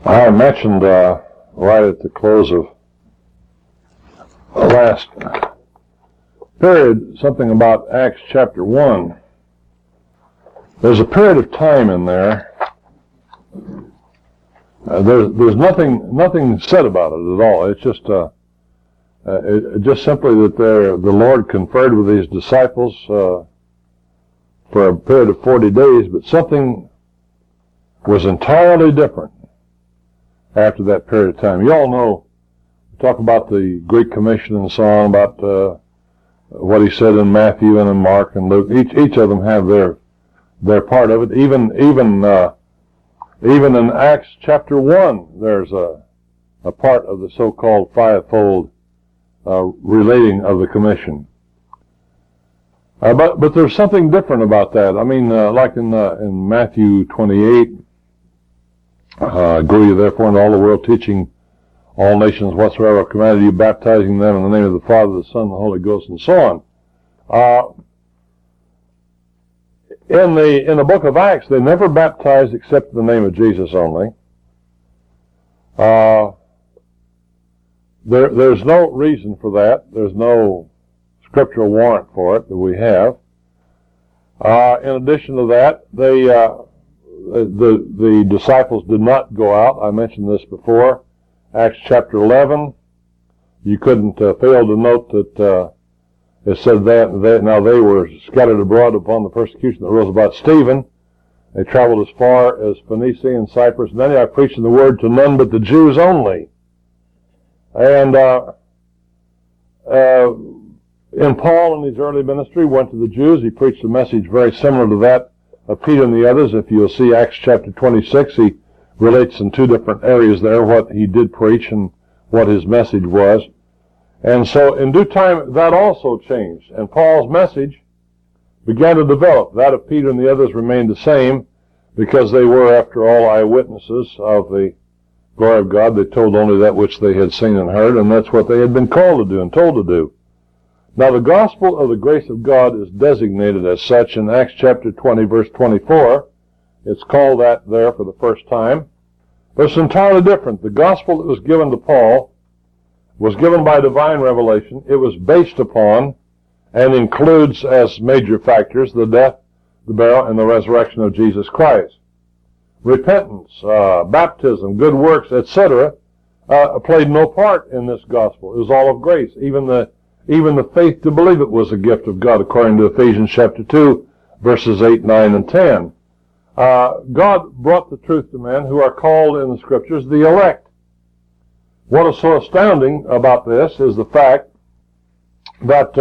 I mentioned right at the close of the last period something about Acts chapter 1. There's a period of time in there. There's nothing said about it at all. It's just just simply that the Lord conferred with these disciples for a period of 40 days, but something was entirely different after that period of time. You all know, talk about the Great Commission and so on, about what he said in Matthew and in Mark and Luke. Each of them have their part of it. Even in Acts chapter 1, there's a part of the so-called fivefold relating of the commission. But there's something different about that. I mean, like in Matthew 28, go ye therefore into all the world, teaching all nations whatsoever I commanded you, baptizing them in the name of the Father, the Son, and the Holy Ghost, and so on. In the book of Acts, they never baptized except in the name of Jesus only. There's no reason for that. There's no scriptural warrant for it that we have. In addition to that, the disciples did not go out. I mentioned this before. Acts chapter 11, you couldn't fail to note that it said that now they were scattered abroad upon the persecution that arose about Stephen. They traveled as far as Phoenicia and Cyprus, and then I preached the word to none but the Jews only. And in Paul, in his early ministry, went to the Jews. He preached a message very similar to that of Peter and the others. If you'll see Acts chapter 26, he relates in two different areas there what he did preach and what his message was. And so in due time, that also changed. And Paul's message began to develop. That of Peter and the others remained the same because they were, after all, eyewitnesses of the glory of God. They told only that which they had seen and heard, and that's what they had been called to do and told to do. Now, the gospel of the grace of God is designated as such in Acts chapter 20, verse 24. It's called that there for the first time. But it's entirely different. The gospel that was given to Paul was given by divine revelation. It was based upon and includes as major factors the death, the burial, and the resurrection of Jesus Christ. Repentance, baptism, good works, etc., played no part in this gospel. It was all of grace. Even the faith to believe it was a gift of God, according to Ephesians chapter 2, verses 8, 9, and 10. God brought the truth to men who are called in the Scriptures the elect. What is so astounding about this is the fact that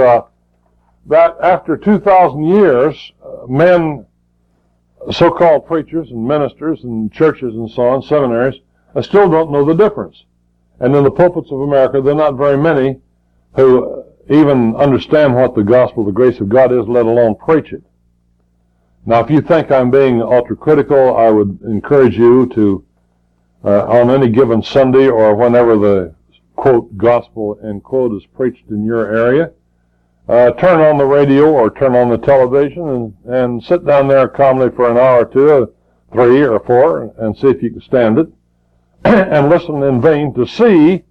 after 2,000 years, men, so-called preachers and ministers and churches and so on, seminaries, still don't know the difference. And in the pulpits of America, there are not very many who even understand what the gospel, the grace of God is, let alone preach it. Now, if you think I'm being ultra-critical, I would encourage you to, on any given Sunday or whenever the, quote, gospel, end quote, is preached in your area, turn on the radio or turn on the television and sit down there calmly for an hour or two, 3 or 4, and see if you can stand it, and listen in vain to see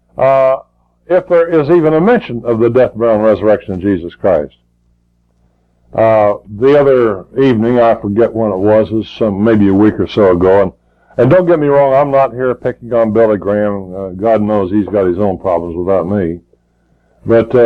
if there is even a mention of the death, burial, and resurrection of Jesus Christ. The other evening, I forget when it was maybe a week or so ago, and don't get me wrong, I'm not here picking on Billy Graham. God knows he's got his own problems without me. But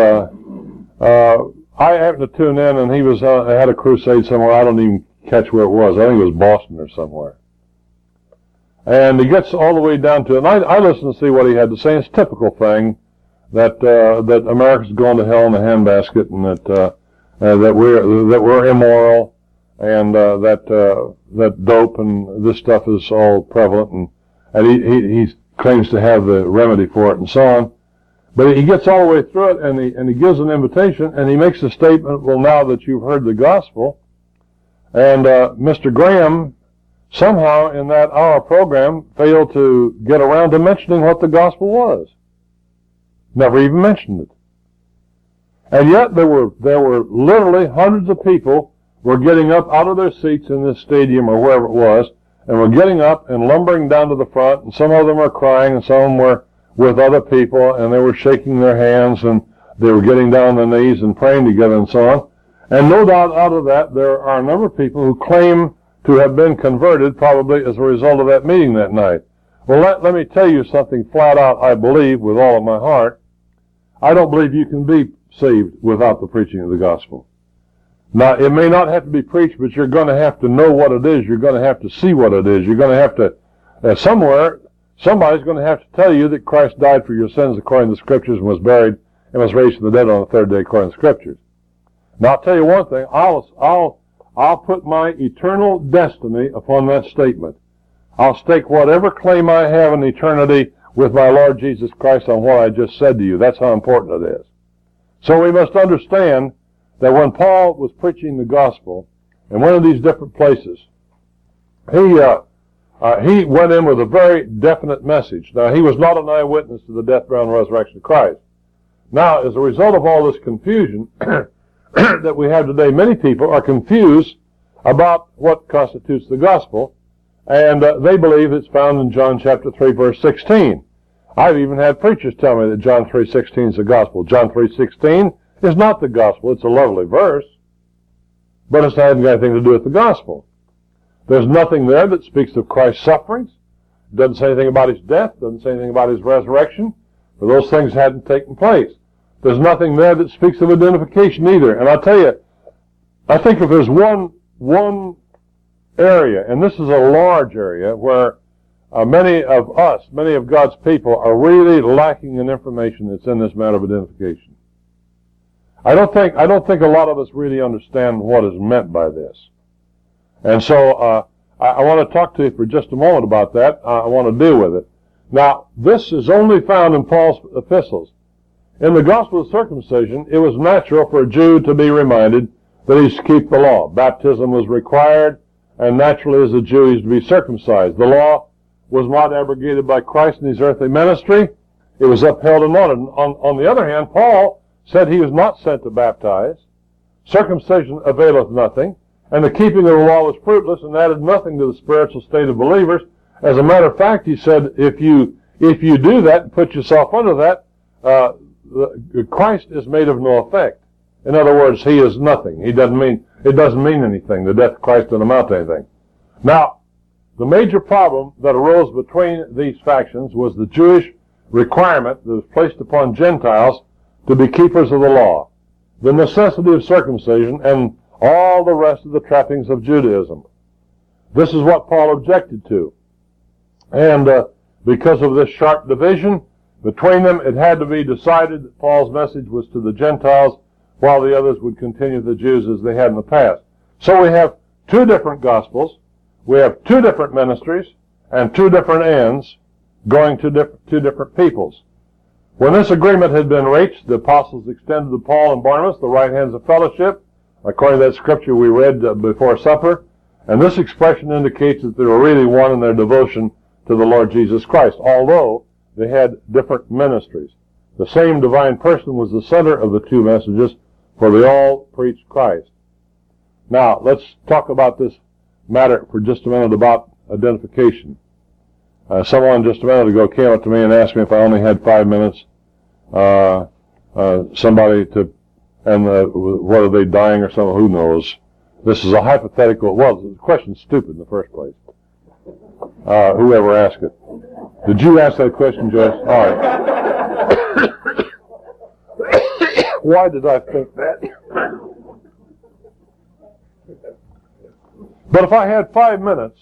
I happened to tune in, and he was had a crusade somewhere. I don't even catch where it was. I think it was Boston or somewhere. And he gets all the way down to it. And I listened to see what he had to say. It's a typical thing that America's going to hell in a handbasket, and that we're immoral, and that dope and this stuff is all prevalent, and he claims to have the remedy for it and so on. But he gets all the way through it, and he gives an invitation, and he makes a statement, well, now that you've heard the gospel, and Mr. Graham somehow in that hour program failed to get around to mentioning what the gospel was. Never even mentioned it. And yet there were literally hundreds of people were getting up out of their seats in this stadium or wherever it was and were getting up and lumbering down to the front, and some of them were crying, and some of them were with other people, and they were shaking their hands, and they were getting down on their knees and praying together and so on. And no doubt out of that, there are a number of people who claim to have been converted probably as a result of that meeting that night. Well, let me tell you something flat out I believe with all of my heart. I don't believe you can be saved without the preaching of the gospel. Now, it may not have to be preached, but you're going to have to know what it is. You're going to have to see what it is. You're going to have to, somewhere, somebody's going to have to tell you that Christ died for your sins according to the Scriptures and was buried and was raised from the dead on the third day according to the Scriptures. Now, I'll tell you one thing. I'll put my eternal destiny upon that statement. I'll stake whatever claim I have in eternity with my Lord Jesus Christ on what I just said to you. That's how important it is. So we must understand that when Paul was preaching the gospel in one of these different places, he went in with a very definite message. Now, he was not an eyewitness to the death, burial, and resurrection of Christ. Now, as a result of all this confusion that we have today, many people are confused about what constitutes the gospel, and they believe it's found in John chapter 3, verse 16. I've even had preachers tell me that John 3:16 is the gospel. John 3:16 is not the gospel. It's a lovely verse, but it hasn't got anything to do with the gospel. There's nothing there that speaks of Christ's sufferings. It doesn't say anything about his death. It doesn't say anything about his resurrection. For those things hadn't taken place. There's nothing there that speaks of identification either. And I'll tell you, I think if there's one area, and this is a large area, where many of God's people are really lacking in information that's in this matter of identification. I don't think a lot of us really understand what is meant by this. And so I want to talk to you for just a moment about that. I want to deal with it. Now, this is only found in Paul's epistles. In the gospel of circumcision, it was natural for a Jew to be reminded that he's to keep the law. Baptism was required, and naturally as a Jew he's to be circumcised. The law was not abrogated by Christ in his earthly ministry. It was upheld and honored. On the other hand, Paul said he was not sent to baptize. Circumcision availeth nothing, and the keeping of the law was fruitless and added nothing to the spiritual state of believers. As a matter of fact, he said, if you do that and put yourself under that, Christ is made of no effect. In other words, he is nothing. It doesn't mean anything. The death of Christ doesn't amount to anything. Now, the major problem that arose between these factions was the Jewish requirement that was placed upon Gentiles to be keepers of the law, the necessity of circumcision, and all the rest of the trappings of Judaism. This is what Paul objected to. And because of this sharp division between them, it had to be decided that Paul's message was to the Gentiles, while the others would continue the Jews as they had in the past. So we have two different gospels, we have two different ministries, and two different ends going to two different peoples. When this agreement had been reached, the apostles extended to Paul and Barnabas the right hands of fellowship, according to that scripture we read before supper, and this expression indicates that they were really one in their devotion to the Lord Jesus Christ, although they had different ministries. The same divine person was the center of the two messages, for they all preached Christ. Now, let's talk about this matter for just a minute about identification. Someone just a minute ago came up to me and asked me if I only had 5 minutes. Somebody to, and whether they're dying or something, who knows. This is a hypothetical, well, the question's stupid in the first place. Whoever asked it. Did you ask that question, Joyce? All right. Why did I think that? But if I had 5 minutes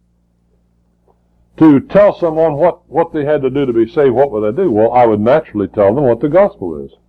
to tell someone what they had to do to be saved, what would I do? Well, I would naturally tell them what the gospel is.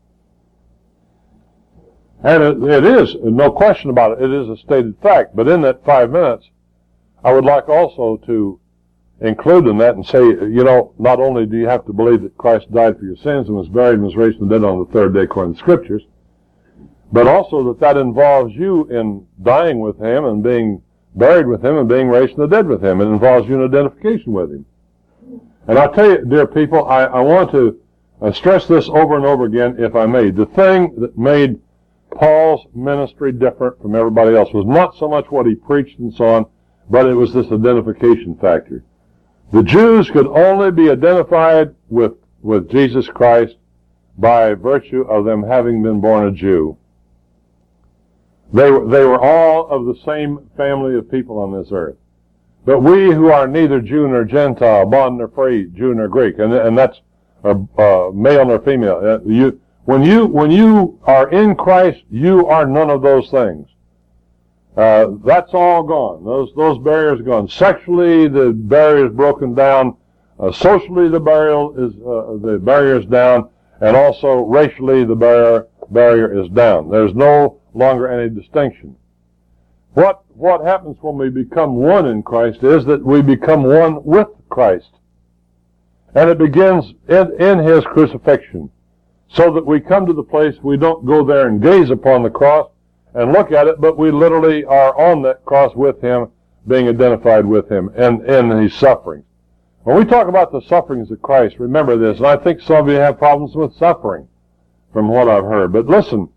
And it is, no question about it, it is a stated fact. But in that 5 minutes, I would like also to include in that and say, not only do you have to believe that Christ died for your sins and was buried and was raised from the dead on the third day according to the Scriptures, but also that involves you in dying with him and being buried with him and being raised from the dead with him. It involves you in identification with him. And I'll tell you, dear people, I want to stress this over and over again, if I may. The thing that made Paul's ministry different from everybody else was not so much what he preached and so on, but it was this identification factor. The Jews could only be identified with Jesus Christ by virtue of them having been born a Jew. They were all of the same family of people on this earth. But we who are neither Jew nor Gentile, bond nor free, Jew nor Greek, and that's male nor female. When you are in Christ, you are none of those things. That's all gone. Those barriers are gone. Sexually, the barrier is broken down. Socially, the barrier is down, and also racially, the barrier is down. There's no longer any distinction. What happens when we become one in Christ is that we become one with Christ. And it begins in His crucifixion. So that we come to the place we don't go there and gaze upon the cross and look at it, but we literally are on that cross with Him, being identified with Him and in His sufferings. When we talk about the sufferings of Christ, remember this, and I think some of you have problems with suffering from what I've heard. But listen,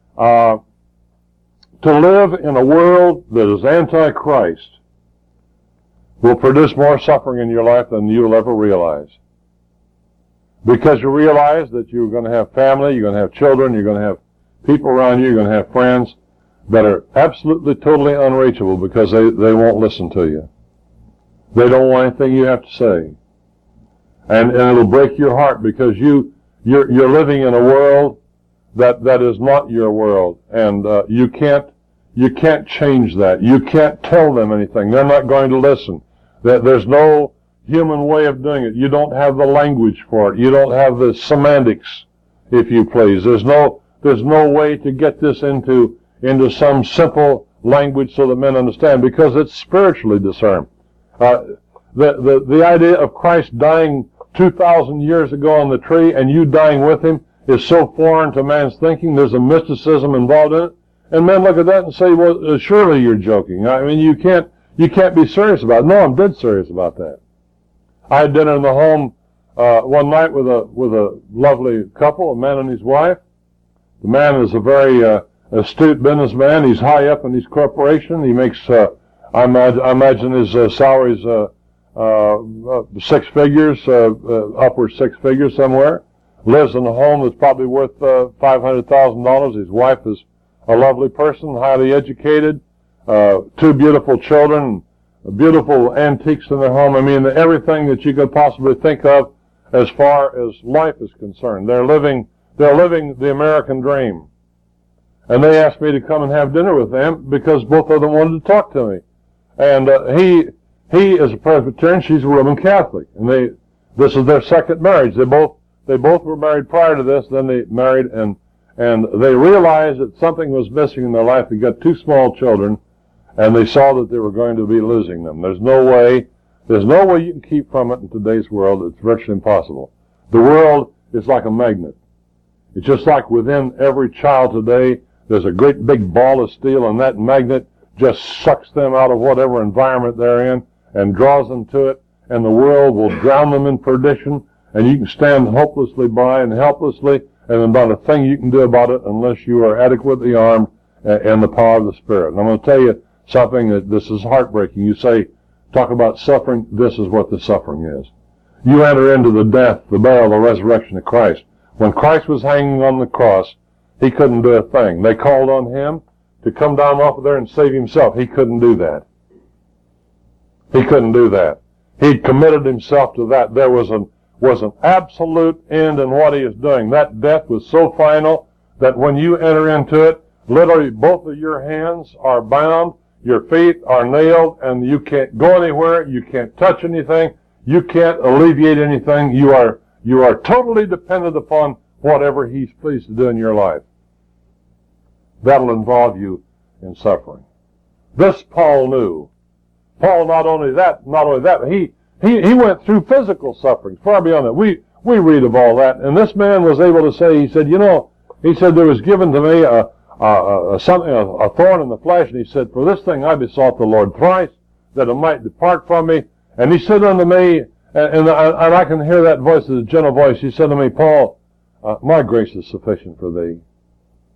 to live in a world that is anti-Christ will produce more suffering in your life than you'll ever realize. Because you realize that you're going to have family, you're going to have children, you're going to have people around you, you're going to have friends that are absolutely, totally unreachable because they won't listen to you. They don't want anything you have to say. And it'll break your heart because you're living in a world that is not your world, and you can't change that. You can't tell them anything. They're not going to listen. There's no human way of doing it. You don't have the language for it. You don't have the semantics, if you please. There's no way to get this into some simple language so that men understand, because it's spiritually discerned. The idea of Christ dying 2,000 years ago on the tree and you dying with Him is so foreign to man's thinking. There's a mysticism involved in it. And men look at that and say, well, surely you're joking. I mean, you can't be serious about it. No, I'm dead serious about that. I had dinner in the home one night with a lovely couple, a man and his wife. The man is a very astute businessman. He's high up in his corporation. He makes, I imagine his salary's 6 figures, upward 6 figures somewhere. Lives in a home that's probably worth $500,000. His wife is a lovely person, highly educated, 2 beautiful children, beautiful antiques in their home. I mean, everything that you could possibly think of as far as life is concerned. They're living the American dream. And they asked me to come and have dinner with them because both of them wanted to talk to me. And he is a Presbyterian, she's a Roman Catholic. And this is their second marriage. They both were married prior to this, then they married, and they realized that something was missing in their life. They got 2 small children, and they saw that they were going to be losing them. There's no way you can keep from it in today's world. It's virtually impossible. The world is like a magnet. It's just like within every child today, there's a great big ball of steel, and that magnet just sucks them out of whatever environment they're in and draws them to it, and the world will drown them in perdition, and you can stand hopelessly by and helplessly, and there's not a thing you can do about it unless you are adequately armed in the power of the Spirit. And I'm going to tell you something that this is heartbreaking. You say, talk about suffering, this is what the suffering is. You enter into the death, the burial, the resurrection of Christ. When Christ was hanging on the cross, He couldn't do a thing. They called on Him to come down off of there and save Himself. He couldn't do that. He couldn't do that. He'd committed Himself to that. There was an absolute end in what He is doing. That death was so final that when you enter into it, literally both of your hands are bound, your feet are nailed, and you can't go anywhere, you can't touch anything, you can't alleviate anything. You are totally dependent upon whatever He's pleased to do in your life. That'll involve you in suffering. This Paul knew. Paul not only that, he went through physical suffering, far beyond that. We read of all that, and this man was able to say, he said, there was given to me a thorn in the flesh, and he said, for this thing I besought the Lord thrice, that it might depart from me. And he said unto me, and I can hear that voice as a gentle voice, he said to me, Paul, my grace is sufficient for thee.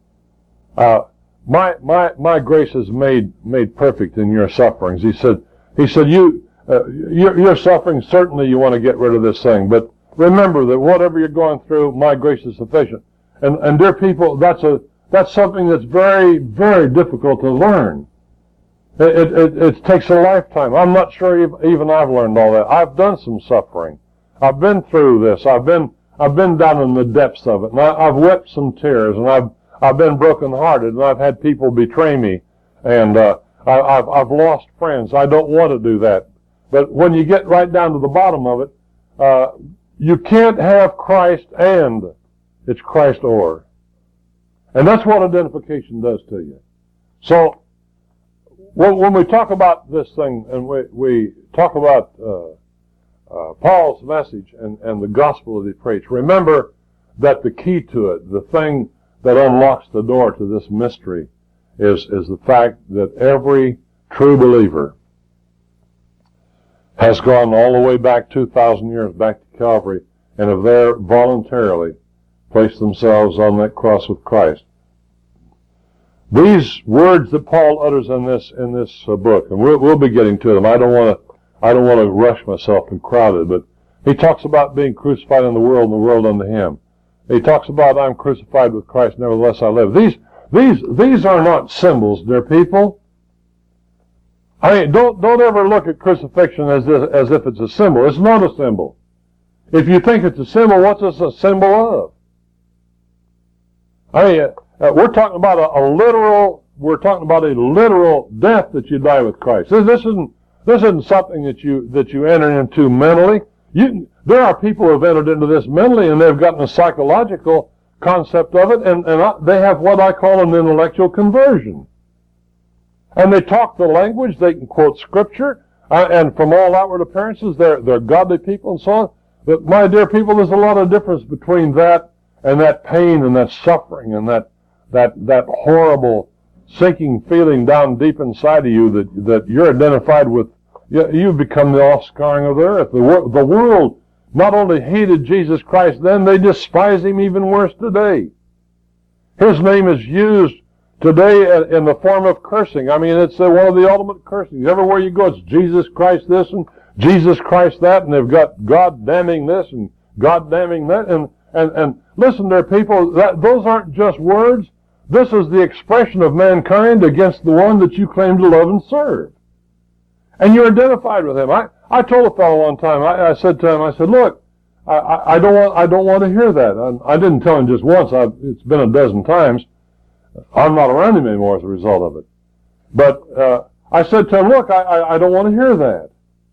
My grace is made perfect in your sufferings. He said, He said, you're suffering. Certainly you want to get rid of this thing, but remember that whatever you're going through, my grace is sufficient. And dear people, that's something that's very, very difficult to learn. It takes a lifetime. I'm not sure even I've learned all that. I've done some suffering. I've been through this. I've been down in the depths of it, and I've wept some tears, and I've been brokenhearted, and I've had people betray me, and I've lost friends. I don't want to do that. But when you get right down to the bottom of it, you can't have Christ and it's Christ or. And that's what identification does to you. So, when we talk about this thing, and we talk about Paul's message and the gospel that he preached, remember that the key to it, the thing that unlocks the door to this mystery, is the fact that every true believer has gone all the way back 2,000 years back to Calvary and have there voluntarily placed themselves on that cross with Christ. These words that Paul utters in this book, and we'll be getting to them. I don't want to rush myself and crowd it, but he talks about being crucified in the world and the world unto him. He talks about I'm crucified with Christ, nevertheless I live. These are not symbols, dear people. I mean, don't ever look at crucifixion as if it's a symbol. It's not a symbol. If you think it's a symbol, what's this a symbol of? I mean, we're talking about a literal death that you die with Christ. This isn't something that you enter into mentally. There are people who have entered into this mentally, and they've gotten a psychological concept of it, and they have what I call an intellectual conversion. And they talk the language, they can quote scripture, and from all outward appearances, they're godly people and so on. But my dear people, there's a lot of difference between that and that pain and that suffering and that horrible sinking feeling down deep inside of you that you're identified with. You've become the offscouring of the earth. The world not only hated Jesus Christ then, they despise him even worse today. His name is used today in the form of cursing. I mean, it's one of the ultimate cursings. Everywhere you go, it's Jesus Christ this and Jesus Christ that, and they've got God damning this and God damning that. And listen, there, people, those aren't just words. This is the expression of mankind against the one that you claim to love and serve. And you're identified with him. I told a fellow one time, I said to him, I said, look, I don't want to hear that. And I didn't tell him just once. It's been a dozen times. I'm not around him anymore as a result of it. But I said to him, look, I don't want to hear that.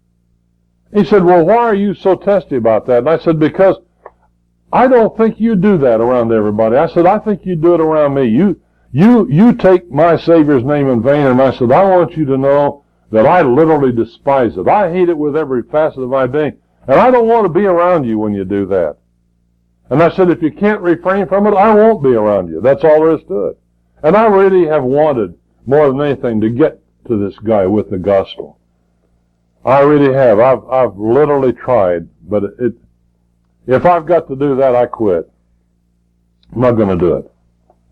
He said, well, why are you so testy about that? And I said, because I don't think you do that around everybody. I said, I think you do it around me. You take my Savior's name in vain, and I said, I want you to know that I literally despise it. I hate it with every facet of my being, and I don't want to be around you when you do that. And I said, if you can't refrain from it, I won't be around you. That's all there is to it. And I really have wanted, more than anything, to get to this guy with the gospel. I really have. I've literally tried, but if I've got to do that, I quit. I'm not going to do it.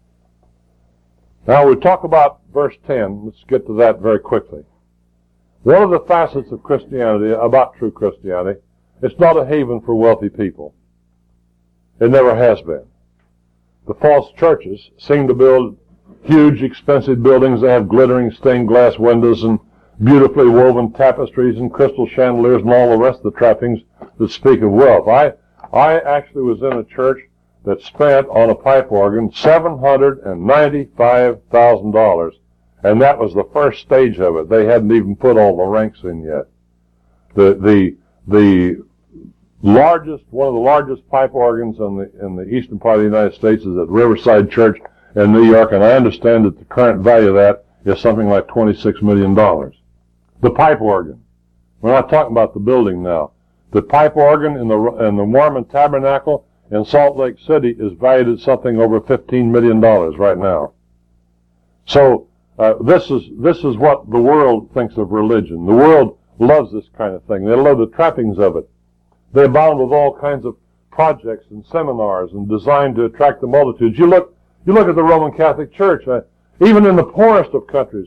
Now we talk about verse 10. Let's get to that very quickly. One of the facets of Christianity, about true Christianity, it's not a haven for wealthy people. It never has been. The false churches seem to build huge, expensive buildings. They have glittering stained glass windows and beautifully woven tapestries and crystal chandeliers and all the rest of the trappings that speak of wealth. I actually was in a church that spent on a pipe organ $795,000, and that was the first stage of it. They hadn't even put all the ranks in yet. The largest, one of the largest pipe organs in the eastern part of the United States is at Riverside Church in New York, and I understand that the current value of that is something like $26 million. The pipe organ. We're not talking about the building now. The pipe organ in the Mormon Tabernacle in Salt Lake City is valued at something over $15 million right now. So this is what the world thinks of religion. The world loves this kind of thing. They love the trappings of it. They abound with all kinds of projects and seminars and designed to attract the multitudes. You look at the Roman Catholic Church. Even in the poorest of countries,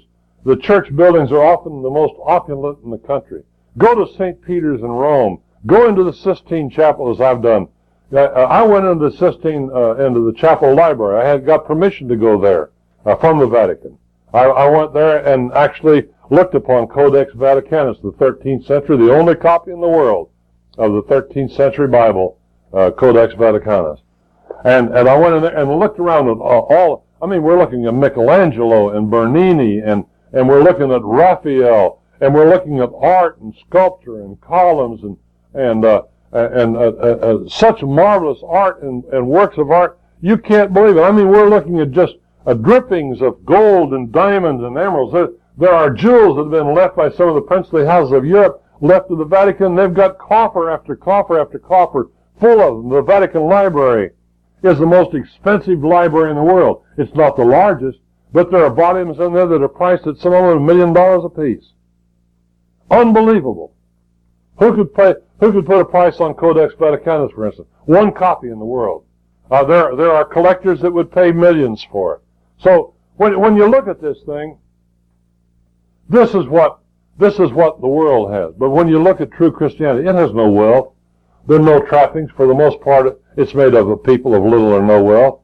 The church buildings are often the most opulent in the country. Go to St. Peter's in Rome. Go into the Sistine Chapel, as I've done. I went into the chapel library. I had got permission to go there from the Vatican. I went there and actually looked upon Codex Vaticanus, the 13th century, the only copy in the world of the 13th century Bible, Codex Vaticanus. And I went in there and looked around at all. I mean, we're looking at Michelangelo and Bernini, and we're looking at Raphael, and we're looking at art and sculpture and columns and such marvelous art and works of art, you can't believe it. I mean, we're looking at just drippings of gold and diamonds and emeralds. There are jewels that have been left by some of the princely houses of Europe, left to the Vatican. They've got coffer after coffer after coffer full of them. The Vatican Library is the most expensive library in the world. It's not the largest, but there are volumes in there that are priced at some of them $1 million apiece. Unbelievable. Who could put a price on Codex Vaticanus, for instance? One copy in the world. There are collectors that would pay millions for it. So when you look at this thing, this is what the world has. But when you look at true Christianity, it has no wealth. There are no trappings. For the most part, it's made of a people of little or no wealth.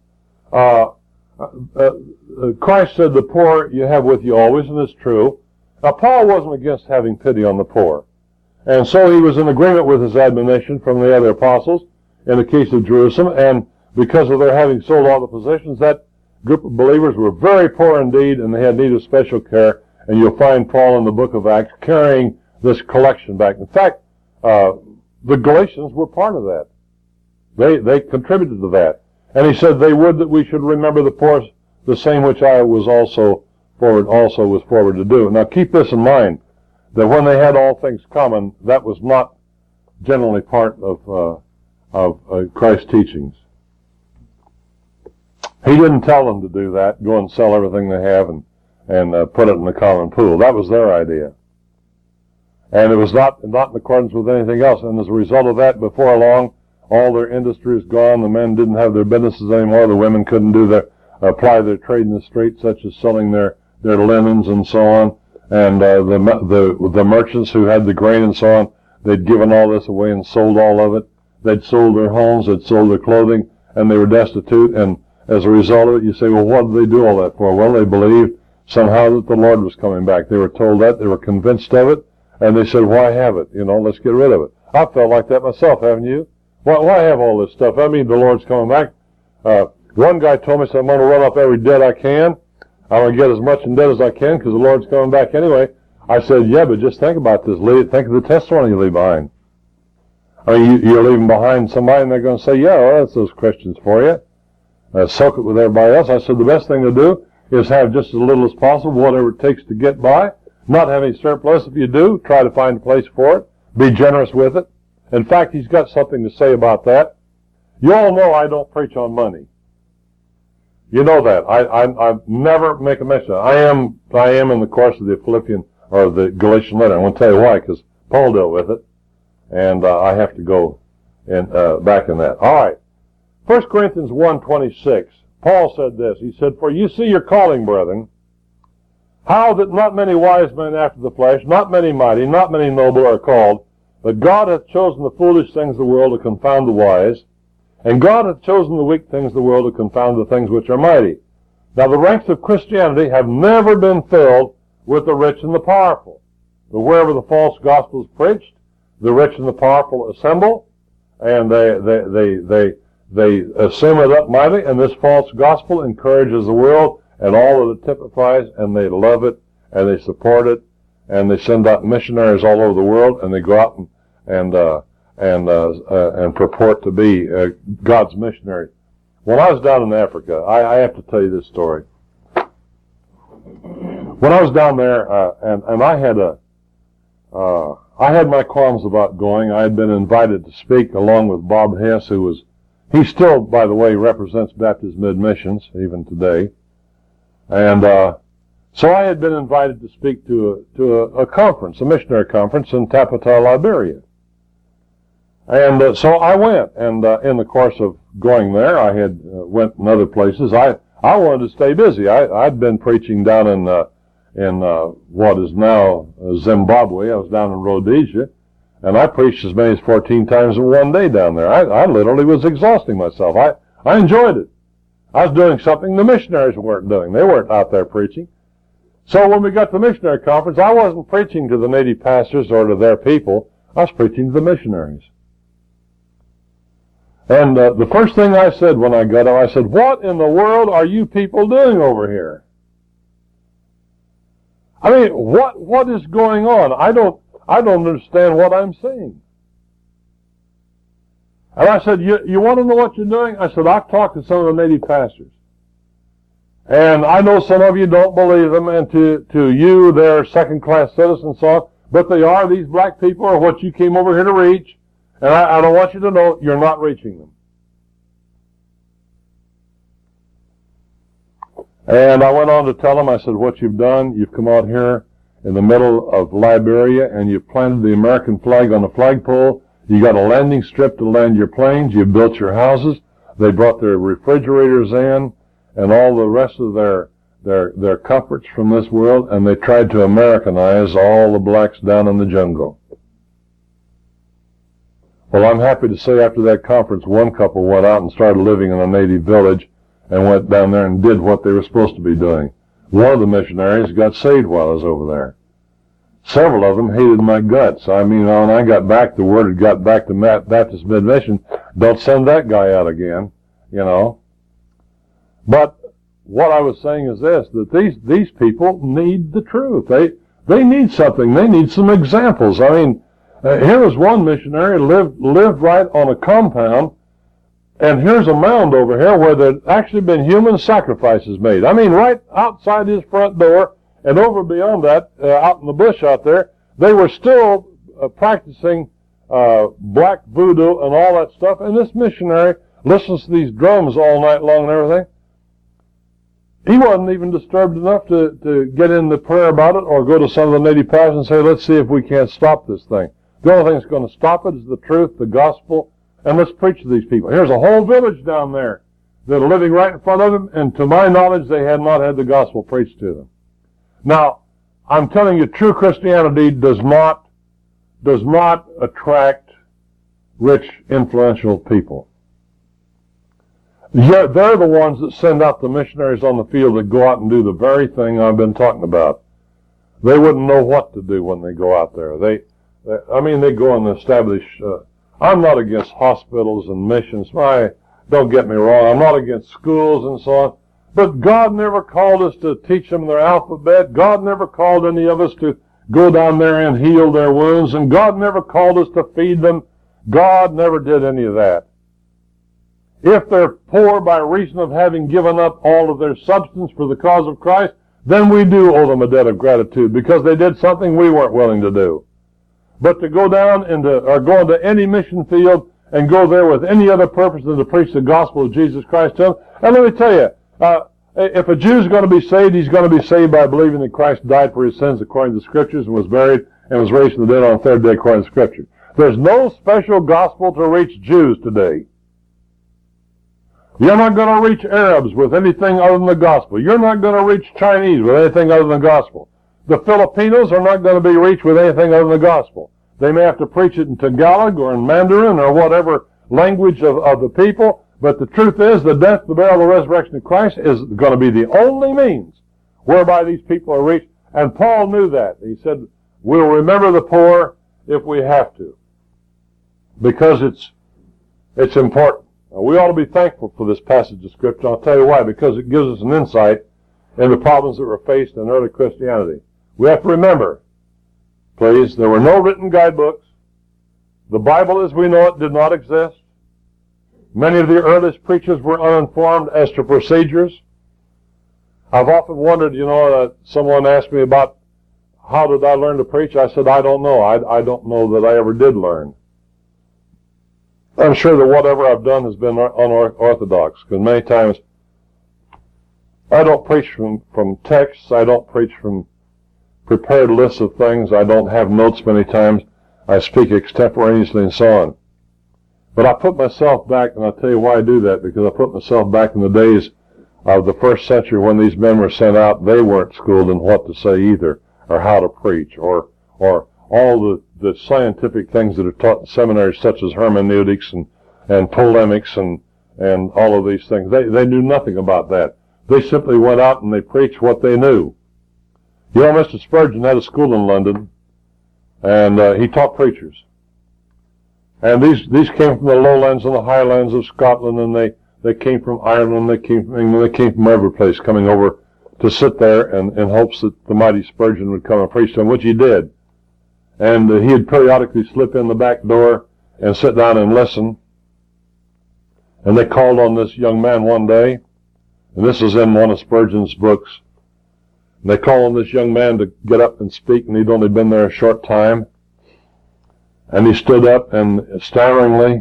Christ said, the poor you have with you always, and it's true. Paul wasn't against having pity on the poor. And so he was in agreement with his admonition from the other apostles in the case of Jerusalem, and because of their having sold all the possessions, that group of believers were very poor indeed, and they had need of special care. And you'll find Paul in the book of Acts carrying this collection back. In fact, the Galatians were part of that. They contributed to that. And he said they would that we should remember the poor, the same which I was forward to do. Now keep this in mind, that when they had all things common, that was not generally part of Christ's teachings. He didn't tell them to do that, go and sell everything they have and put it in the common pool. That was their idea. And it was not in accordance with anything else. And as a result of that, before long, all their industry is gone. The men didn't have their businesses anymore. The women couldn't apply their trade in the street, such as selling their linens and so on. And the merchants who had the grain and so on, they'd given all this away and sold all of it. They'd sold their homes, they'd sold their clothing, and they were destitute. And as a result of it, you say, well, what did they do all that for? Well, they believed somehow that the Lord was coming back. They were told that. They were convinced of it. And they said, why have it? Let's get rid of it. I felt like that myself, haven't you? Why have all this stuff? I mean, the Lord's coming back. One guy told me, so I'm going to run up every debt I can. I'm going to get as much in debt as I can because the Lord's coming back anyway. I said, yeah, but just think about this. Think of the testimony you leave behind. I mean, you're leaving behind somebody and they're going to say, yeah, well, that's those Christians for you. Soak it with everybody else. I said, the best thing to do is have just as little as possible, whatever it takes to get by. Not have any surplus. If you do, try to find a place for it. Be generous with it. In fact, he's got something to say about that. You all know I don't preach on money. You know that. I never make a mention of it. I am in the course of the Philippian or the Galatian letter. I want to tell you why, because Paul dealt with it, and I have to go back in that. All right. 1 Corinthians 1:26. Paul said this. He said, "For you see your calling, brethren, how that not many wise men after the flesh, not many mighty, not many noble are called, but God hath chosen the foolish things of the world to confound the wise, and God hath chosen the weak things of the world to confound the things which are mighty." Now the ranks of Christianity have never been filled with the rich and the powerful. But wherever the false gospel is preached, the rich and the powerful assemble, and they assume it up mightily, and this false gospel encourages the world and all that it typifies, and they love it, and they support it, and they send out missionaries all over the world, and they go out and purport to be God's missionary. When I was down in Africa, I have to tell you this story. When I was down there, and I had my qualms about going. I had been invited to speak along with Bob Hess, he still, by the way, represents Baptist Mid-Missions even today. And so I had been invited to speak to a conference, a missionary conference in Tapata, Liberia. And so I went, and in the course of going there, I had went in other places. I wanted to stay busy. I'd been preaching down in what is now Zimbabwe. I was down in Rhodesia, and I preached as many as 14 times in one day down there. I literally was exhausting myself. I enjoyed it. I was doing something the missionaries weren't doing. They weren't out there preaching. So when we got to the missionary conference, I wasn't preaching to the native pastors or to their people. I was preaching to the missionaries. And the first thing I said when I got up, I said, "What in the world are you people doing over here? I mean, what is going on? I don't understand what I'm seeing." And I said, you want to know what you're doing? I said, I've talked to some of the native pastors. And I know some of you don't believe them, and to you, they're second-class citizens and so on, but they are. These black people are what you came over here to reach, and I don't want you to know you're not reaching them. And I went on to tell them, I said, what you've done, you've come out here in the middle of Liberia, and you've planted the American flag on a flagpole. You got a landing strip to land your planes. You've built your houses. They brought their refrigerators in and all the rest of their comforts from this world, and they tried to Americanize all the blacks down in the jungle. Well, I'm happy to say after that conference, one couple went out and started living in a native village and went down there and did what they were supposed to be doing. One of the missionaries got saved while I was over there. Several of them hated my guts. I mean, when I got back, the word had got back to Baptist Mid-Mission, don't send that guy out again, you know. But what I was saying is this, that these people need the truth. They need something. They need some examples. I mean, here was one missionary lived right on a compound, and here's a mound over here where there'd actually been human sacrifices made. I mean, right outside his front door, and over beyond that, out in the bush out there, they were still practicing black voodoo and all that stuff. And this missionary listens to these drums all night long and everything. He wasn't even disturbed enough to get in the prayer about it or go to some of the native pastors and say, let's see if we can't stop this thing. The only thing that's going to stop it is the truth, the gospel, and let's preach to these people. Here's a whole village down there that are living right in front of them, and to my knowledge, they had not had the gospel preached to them. Now, I'm telling you, true Christianity does not attract rich, influential people. They're the ones that send out the missionaries on the field that go out and do the very thing I've been talking about. They wouldn't know what to do when they go out there. They go and establish. I'm not against hospitals and missions. Don't get me wrong. I'm not against schools and so on. But God never called us to teach them their alphabet. God never called any of us to go down there and heal their wounds. And God never called us to feed them. God never did any of that. If they're poor by reason of having given up all of their substance for the cause of Christ, then we do owe them a debt of gratitude because they did something we weren't willing to do. But to go down or go into any mission field and go there with any other purpose than to preach the gospel of Jesus Christ to them, and let me tell you, if a Jew's going to be saved, he's going to be saved by believing that Christ died for his sins according to the Scriptures and was buried and was raised from the dead on the third day according to the Scripture. There's no special gospel to reach Jews today. You're not going to reach Arabs with anything other than the gospel. You're not going to reach Chinese with anything other than the gospel. The Filipinos are not going to be reached with anything other than the gospel. They may have to preach it in Tagalog or in Mandarin or whatever language of the people, but the truth is the death, the burial, the resurrection of Christ is going to be the only means whereby these people are reached. And Paul knew that. He said, we'll remember the poor if we have to, because it's important. Now, we ought to be thankful for this passage of Scripture. I'll tell you why, because it gives us an insight into problems that were faced in early Christianity. We have to remember, please, there were no written guidebooks. The Bible as we know it did not exist. Many of the earliest preachers were uninformed as to procedures. I've often wondered, someone asked me about how did I learn to preach. I said, I don't know. I don't know that I ever did learn. I'm sure that whatever I've done has been unorthodox, because many times I don't preach from texts. I don't preach from prepared lists of things. I don't have notes many times. I speak extemporaneously and so on. But I put myself back, and I'll tell you why I do that, because I put myself back in the days of the first century when these men were sent out, they weren't schooled in what to say either, or how to preach, or all the scientific things that are taught in seminaries, such as hermeneutics and polemics and all of these things. They knew nothing about that. They simply went out and they preached what they knew. You know, Mr. Spurgeon had a school in London, and he taught preachers. And these came from the lowlands and the highlands of Scotland, and they came from Ireland, they came from England, they came from every place, coming over to sit there in hopes that the mighty Spurgeon would come and preach to them, which he did. And he'd periodically slip in the back door and sit down and listen. And they called on this young man one day, and this is in one of Spurgeon's books. And they called on this young man to get up and speak, and he'd only been there a short time. And he stood up and stammeringly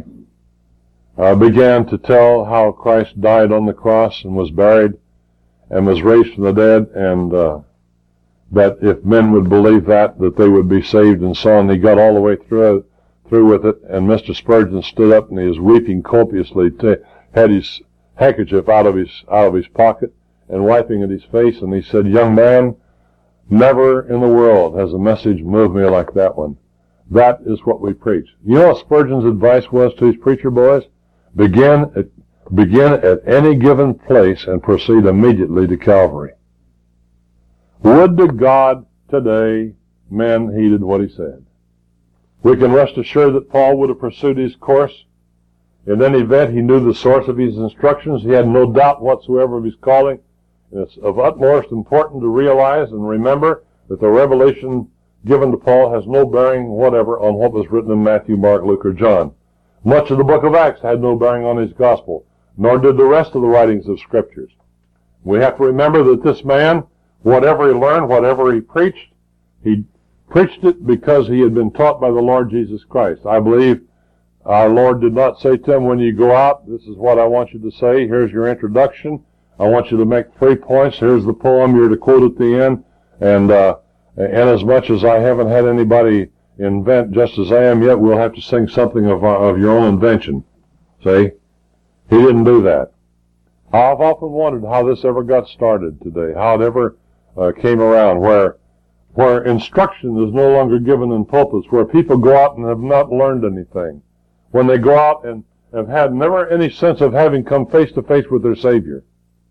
began to tell how Christ died on the cross and was buried and was raised from the dead, and that if men would believe that they would be saved and so on. He got all the way through with it, and Mr. Spurgeon stood up and he was weeping copiously, had his handkerchief out of his pocket and wiping at his face, and he said, "Young man, never in the world has a message moved me like that one. That is what we preach." You know what Spurgeon's advice was to his preacher boys? Begin at any given place and proceed immediately to Calvary. Would to God today men heeded what he said. We can rest assured that Paul would have pursued his course. In any event, he knew the source of his instructions. He had no doubt whatsoever of his calling. And it's of utmost importance to realize and remember that the revelation given to Paul has no bearing whatever on what was written in Matthew, Mark, Luke, or John. Much of the book of Acts had no bearing on his gospel, nor did the rest of the writings of Scriptures. We have to remember that this man, whatever he learned, whatever he preached it because he had been taught by the Lord Jesus Christ. I believe our Lord did not say to him, when you go out, this is what I want you to say. Here's your introduction. I want you to make 3 points. Here's the poem you're to quote at the end. And as much as I haven't had anybody invent just as I am yet, we'll have to sing something of your own invention. See? He didn't do that. I've often wondered how this ever got started today, how it ever came around, where instruction is no longer given in pulpits, where people go out and have not learned anything, when they go out and have had never any sense of having come face to face with their Savior.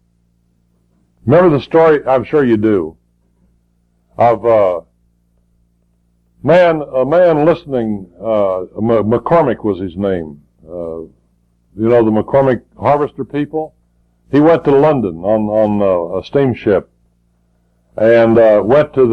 Remember the story, I'm sure you do, of a man listening, McCormick was his name. You know, the McCormick harvester people? He went to London on a steamship and went to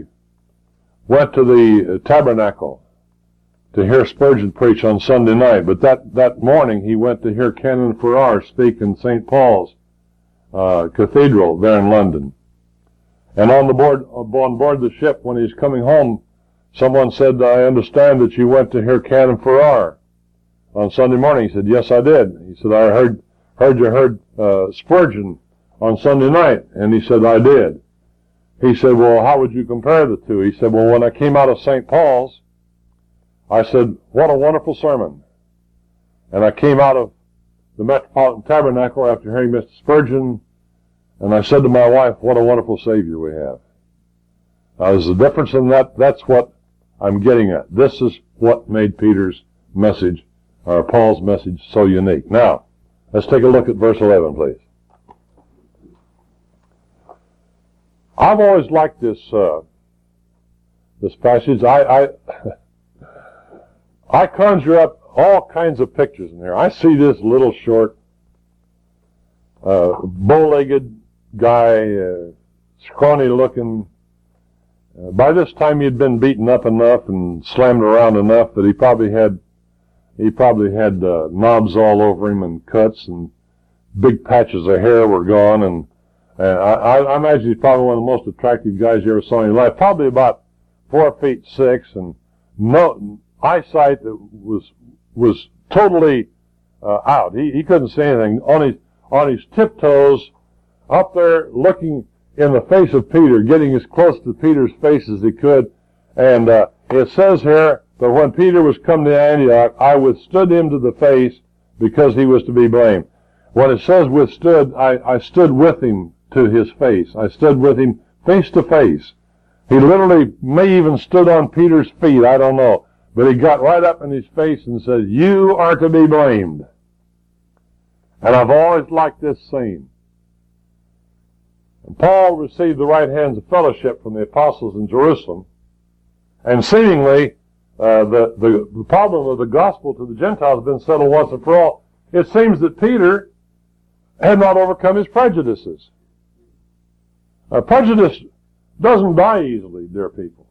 the Tabernacle to hear Spurgeon preach on Sunday night. But that morning he went to hear Canon Farrar speak in St. Paul's Cathedral there in London. And on board the ship, when he's coming home, someone said, "I understand that you went to hear Canon Farrar on Sunday morning." He said, "Yes, I did." He said, "I heard you heard Spurgeon on Sunday night." And he said, "I did." He said, "Well, how would you compare the two?" He said, "Well, when I came out of St. Paul's, I said, what a wonderful sermon. And I came out of the Metropolitan Tabernacle after hearing Mr. Spurgeon, and I said to my wife, what a wonderful Savior we have." Now, there's a difference in that. That's what I'm getting at. This is what made Peter's message, or Paul's message, so unique. Now, let's take a look at verse 11, please. I've always liked this passage. I conjure up all kinds of pictures in here. I see this little short, bow-legged guy, scrawny-looking. By this time he'd been beaten up enough and slammed around enough that he probably had knobs all over him and cuts, and big patches of hair were gone, and I imagine he's probably one of the most attractive guys you ever saw in your life. Probably about 4'6", and no eyesight that was totally out. He couldn't see anything. On his tiptoes, up there, looking in the face of Peter, getting as close to Peter's face as he could. And it says here that when Peter was come to Antioch, I withstood him to the face because he was to be blamed. When it says withstood, I stood with him to his face. I stood with him face to face. He literally may even stood on Peter's feet, I don't know. But he got right up in his face and said, "You are to be blamed." And I've always liked this scene. And Paul received the right hands of fellowship from the apostles in Jerusalem. And seemingly, the problem of the gospel to the Gentiles has been settled once and for all. It seems that Peter had not overcome his prejudices. Prejudice doesn't die easily, dear people.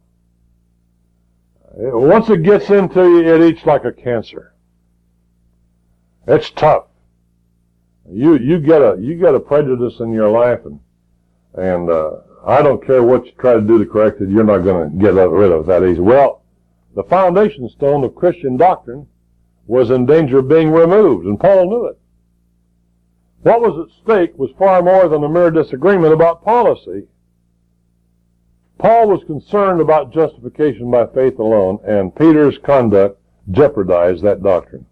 Once it gets into you, it eats like a cancer. It's tough. You get a prejudice in your life, and I don't care what you try to do to correct it, you're not going to get rid of it that easy. Well, the foundation stone of Christian doctrine was in danger of being removed, and Paul knew it. What was at stake was far more than a mere disagreement about policy. Paul was concerned about justification by faith alone, and Peter's conduct jeopardized that doctrine.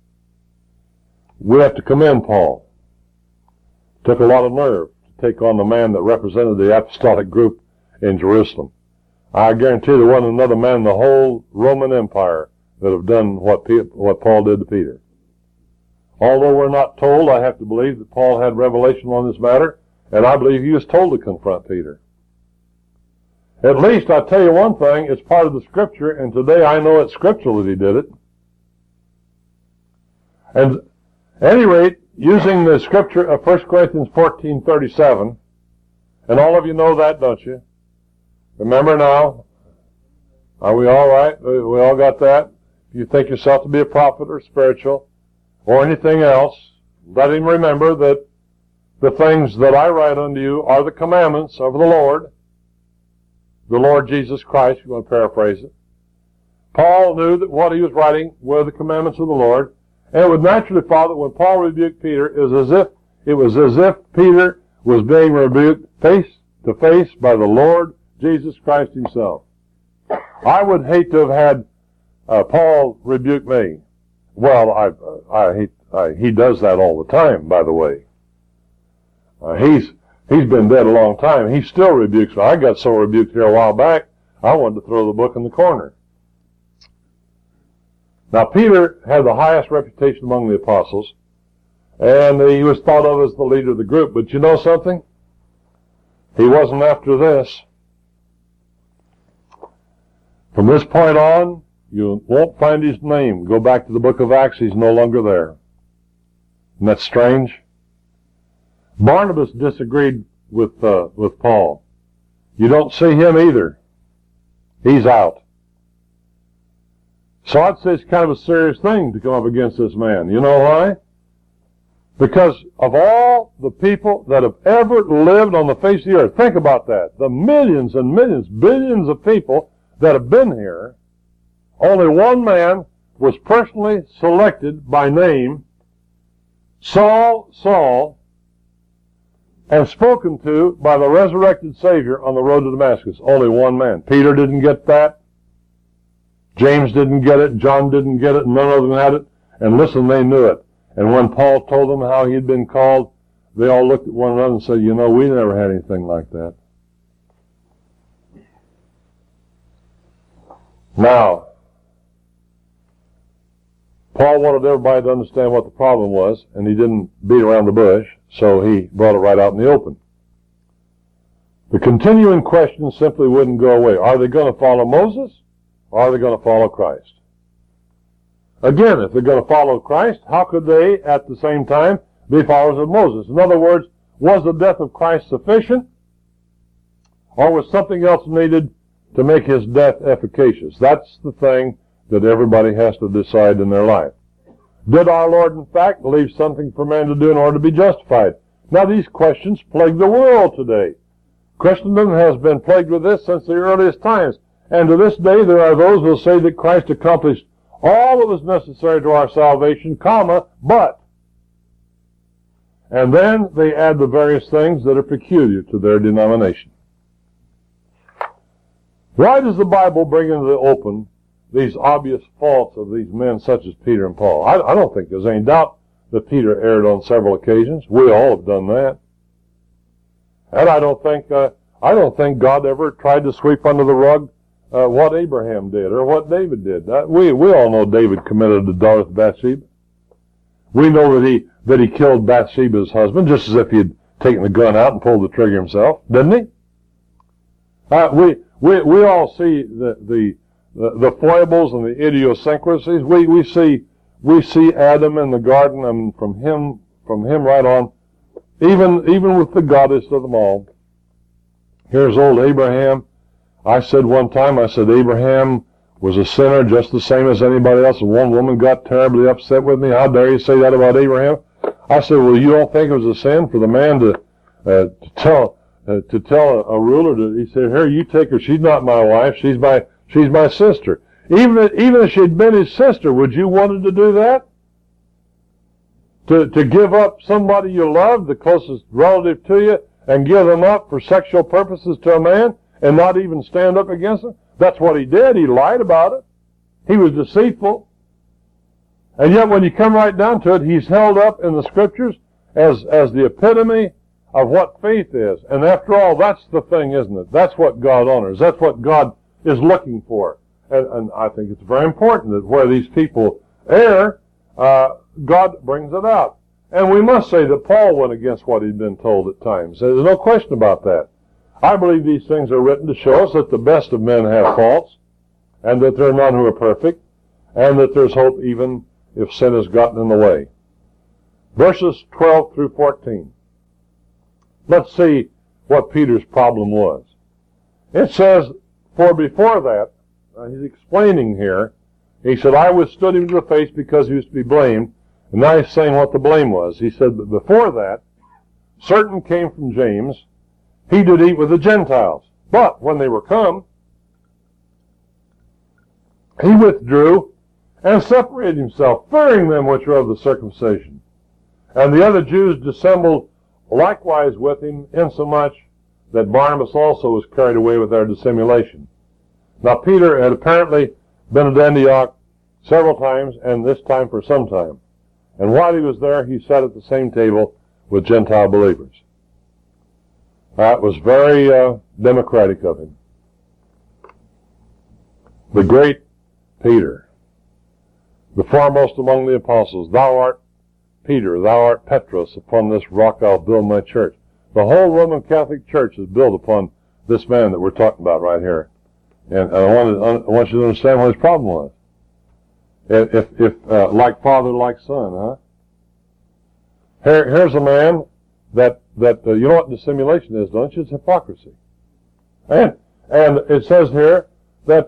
We have to commend Paul. It took a lot of nerve to take on the man that represented the apostolic group in Jerusalem. I guarantee there wasn't another man in the whole Roman Empire that have done what Paul did to Peter. Although we're not told, I have to believe that Paul had revelation on this matter, and I believe he was told to confront Peter. At least, I'll tell you one thing, it's part of the Scripture, and today I know it's scriptural that he did it. And at any rate, using the Scripture of 1 Corinthians 14:37, and all of you know that, don't you? Remember now? Are we all right? We all got that? If you think yourself to be a prophet or spiritual, or anything else, let him remember that the things that I write unto you are the commandments of the Lord Jesus Christ, if you want to paraphrase it. Paul knew that what he was writing were the commandments of the Lord, and it would naturally follow that when Paul rebuked Peter, it was as if Peter was being rebuked face to face by the Lord Jesus Christ himself. I would hate to have had Paul rebuke me. Well, he does that all the time, by the way. He's been dead a long time. He still rebukes me. I got so rebuked here a while back, I wanted to throw the book in the corner. Now, Peter had the highest reputation among the apostles, and he was thought of as the leader of the group. But you know something? He wasn't after this. From this point on, you won't find his name. Go back to the book of Acts, he's no longer there. Isn't that strange? Barnabas disagreed with Paul. You don't see him either. He's out. So I'd say it's kind of a serious thing to come up against this man. You know why? Because of all the people that have ever lived on the face of the earth, think about that. The millions and millions, billions of people that have been here, only one man was personally selected by name, Saul, Saul, and spoken to by the resurrected Savior on the road to Damascus. Only one man. Peter didn't get that. James didn't get it. John didn't get it. None of them had it. And listen, they knew it. And when Paul told them how he'd been called, they all looked at one another and said, you know, we never had anything like that. Now, Paul wanted everybody to understand what the problem was, and he didn't beat around the bush, so he brought it right out in the open. The continuing question simply wouldn't go away. Are they going to follow Moses, or are they going to follow Christ? Again, if they're going to follow Christ, how could they, at the same time, be followers of Moses? In other words, was the death of Christ sufficient, or was something else needed to make his death efficacious? That's the thing that everybody has to decide in their life. Did our Lord, in fact, leave something for man to do in order to be justified? Now, these questions plague the world today. Christendom has been plagued with this since the earliest times. And to this day, there are those who will say that Christ accomplished all that was necessary to our salvation, but. And then they add the various things that are peculiar to their denomination. Why does the Bible bring into the open these obvious faults of these men such as Peter and Paul? I don't think there's any doubt that Peter erred on several occasions. We all have done that. And I don't think God ever tried to sweep under the rug what Abraham did or what David did. We all know David committed adultery with Bathsheba. We know that he killed Bathsheba's husband just as if he had taken the gun out and pulled the trigger himself, didn't he? We all see the foibles and the idiosyncrasies. We see Adam in the garden, and from him right on, even with the goddess of them all. Here's old Abraham. I said one time, Abraham was a sinner just the same as anybody else, and one woman got terribly upset with me. How dare you say that about Abraham? I said, well, you don't think it was a sin for the man to tell a ruler he said, here, you take her, she's not my wife, she's my sister. Even if she'd been his sister, would you wanted to do that? To give up somebody you love, the closest relative to you, and give them up for sexual purposes to a man, and not even stand up against him? That's what he did. He lied about it. He was deceitful. And yet when you come right down to it, he's held up in the Scriptures as the epitome of what faith is. And after all, that's the thing, isn't it? That's what God honors. That's what God is looking for. And I think it's very important that where these people err, God brings it out. And we must say that Paul went against what he'd been told at times. There's no question about that. I believe these things are written to show us that the best of men have faults, and that there are none who are perfect, and that there's hope even if sin has gotten in the way. Verses 12 through 14. Let's see what Peter's problem was. It says, for before that, he's explaining here, he said, I withstood him to the face because he was to be blamed. And now he's saying what the blame was. He said, but before that, certain came from James, he did eat with the Gentiles. But when they were come, he withdrew and separated himself, fearing them which were of the circumcision. And the other Jews dissembled likewise with him, insomuch that Barnabas also was carried away with their dissimulation. Now Peter had apparently been at Antioch several times, and this time for some time. And while he was there, he sat at the same table with Gentile believers. That was very democratic of him. The great Peter, the foremost among the apostles, thou art Peter, thou art Petros, upon this rock I'll build my church. The whole Roman Catholic Church is built upon this man that we're talking about right here. And I want you to understand what his problem was. If like father, like son, huh? Here's a man that you know what dissimulation is, don't you? It's hypocrisy. And it says here that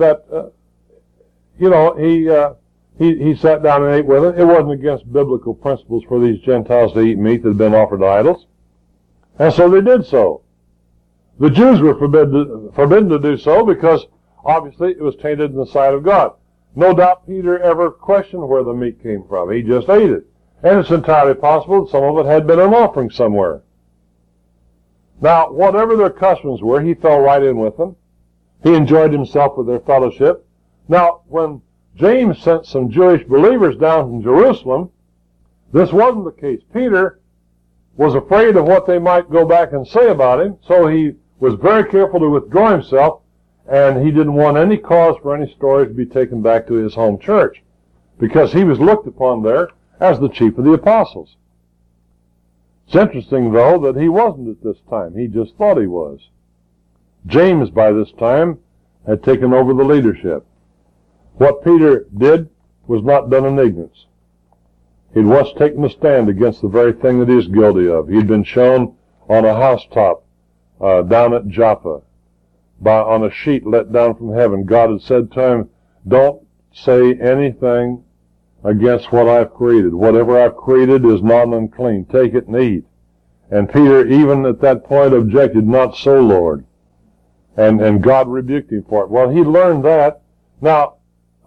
he sat down and ate with it. It wasn't against biblical principles for these Gentiles to eat meat that had been offered to idols. And so they did so. The Jews were forbidden to do so because obviously it was tainted in the sight of God. No doubt Peter ever questioned where the meat came from. He just ate it. And it's entirely possible that some of it had been an offering somewhere. Now, whatever their customs were, he fell right in with them. He enjoyed himself with their fellowship. Now, when James sent some Jewish believers down from Jerusalem, this wasn't the case. Peter was afraid of what they might go back and say about him, so he was very careful to withdraw himself, and he didn't want any cause for any stories to be taken back to his home church, because he was looked upon there as the chief of the apostles. It's interesting, though, that he wasn't at this time. He just thought he was. James, by this time, had taken over the leadership. What Peter did was not done in ignorance. He'd once taken a stand against the very thing that he was guilty of. He'd been shown on a housetop down at Joppa, on a sheet let down from heaven. God had said to him, don't say anything against what I've created. Whatever I've created is not unclean. Take it and eat. And Peter, even at that point, objected, not so, Lord. And God rebuked him for it. Well, he learned that. Now,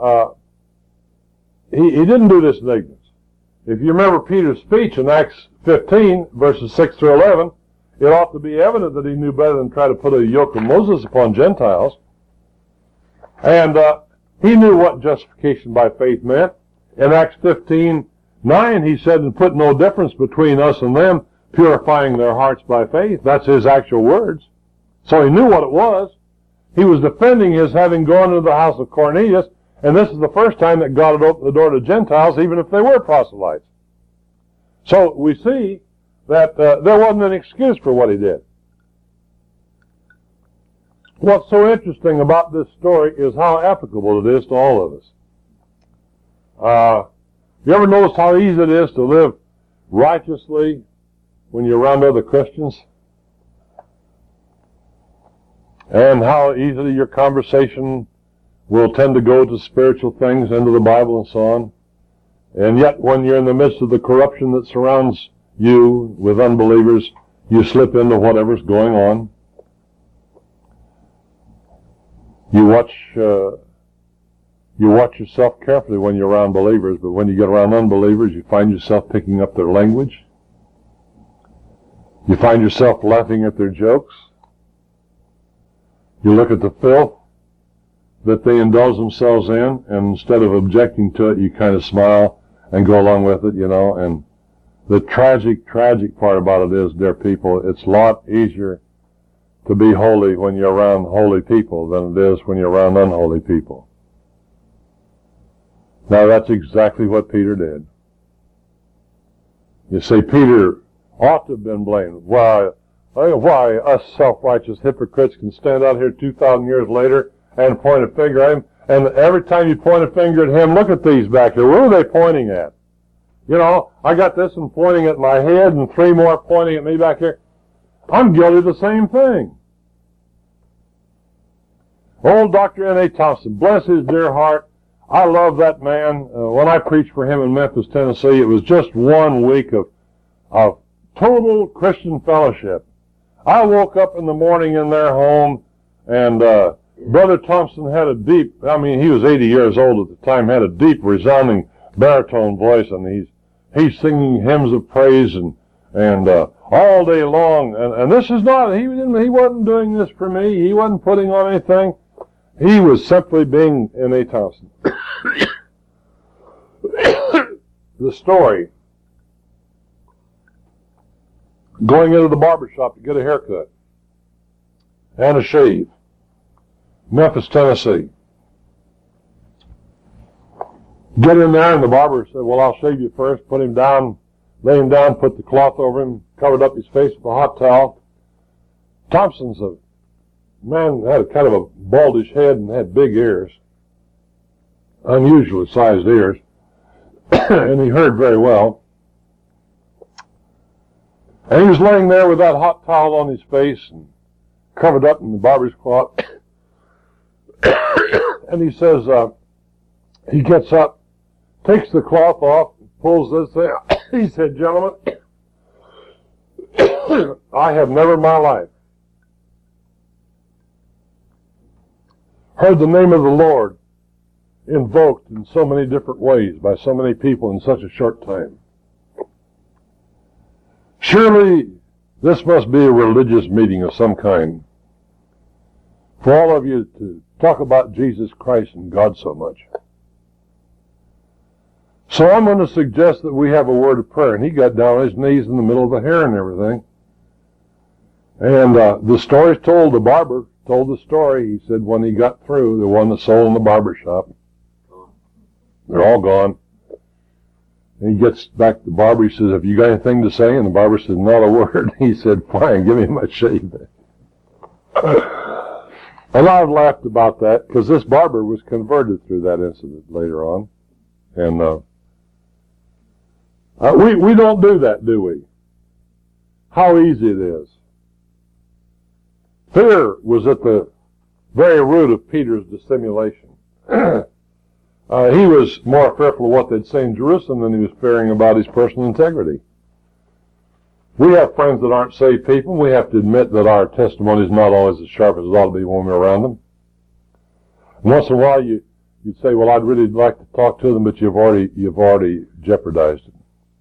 he didn't do this in ignorance. If you remember Peter's speech in Acts 15, verses 6 through 11, it ought to be evident that he knew better than try to put a yoke of Moses upon Gentiles. And he knew what justification by faith meant. In Acts 15, 9, he said, and put no difference between us and them, purifying their hearts by faith. That's his actual words. So he knew what it was. He was defending his having gone into the house of Cornelius, and this is the first time that God had opened the door to Gentiles, even if they were proselytes. So we see that there wasn't an excuse for what he did. What's so interesting about this story is how applicable it is to all of us. You ever notice how easy it is to live righteously when you're around other Christians? And how easily your conversation will tend to go to spiritual things, into the Bible and so on. And yet when you're in the midst of the corruption that surrounds you with unbelievers, you slip into whatever's going on. You watch yourself carefully when you're around believers, but when you get around unbelievers, you find yourself picking up their language. You find yourself laughing at their jokes. You look at the filth that they indulge themselves in, and instead of objecting to it, you kind of smile and go along with it, you know. And the tragic part about it is, dear people, it's a lot easier to be holy when you're around holy people than it is when you're around unholy people. Now that's exactly what Peter did. You say Peter ought to have been blamed. Why us self-righteous hypocrites can stand out here 2,000 years later and point a finger at him, and every time you point a finger at him, look at these back there. What are they pointing at? You know, I got this one pointing at my head and 3 more pointing at me back here. I'm guilty of the same thing. Old Dr. N.A. Thompson, bless his dear heart. I love that man. When I preached for him in Memphis, Tennessee, it was just 1 week of total Christian fellowship. I woke up in the morning in their home, and Brother Thompson had a deep, he was 80 years old at the time, had a deep, resounding baritone voice, and he's singing hymns of praise and all day long. And this is not, he wasn't doing this for me. He wasn't putting on anything. He was simply being N.A. Thompson. The story. Going into the barber shop to get a haircut and a shave. Memphis, Tennessee. Get in there, and the barber said, well, I'll shave you first. Put him down, lay him down, put the cloth over him, covered up his face with a hot towel. Thompson's a man had a kind of a baldish head and had big ears, unusually sized ears, and he heard very well. And he was laying there with that hot towel on his face and covered up in the barber's cloth. And he says, he gets up, takes the cloth off, pulls this thing. He said, gentlemen, I have never in my life heard the name of the Lord invoked in so many different ways by so many people in such a short time. Surely this must be a religious meeting of some kind for all of you to talk about Jesus Christ and God so much. So I'm going to suggest that we have a word of prayer. And he got down on his knees in the middle of the hair and everything. And the story's told. The barber told the story. He said when he got through, the one that sold in the barber shop, they're all gone. And he gets back to the barber. He says, have you got anything to say? And the barber said, not a word. He said, fine, give me my shave. And I've laughed about that because this barber was converted through that incident later on. And we don't do that, do we? How easy it is. Fear was at the very root of Peter's dissimulation. He was more fearful of what they'd say in Jerusalem than he was fearing about his personal integrity. We have friends that aren't saved people. We have to admit that our testimony is not always as sharp as it ought to be when we're around them. And once in a while you'd say, well, I'd really like to talk to them, but you've already jeopardized it.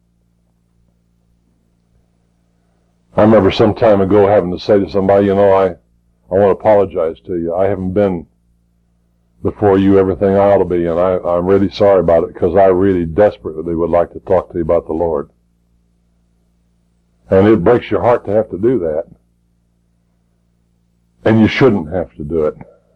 I remember some time ago having to say to somebody, I want to apologize to you. I haven't been before you everything I ought to be, and I'm really sorry about it, because I really desperately would like to talk to you about the Lord. And it breaks your heart to have to do that. And you shouldn't have to do it.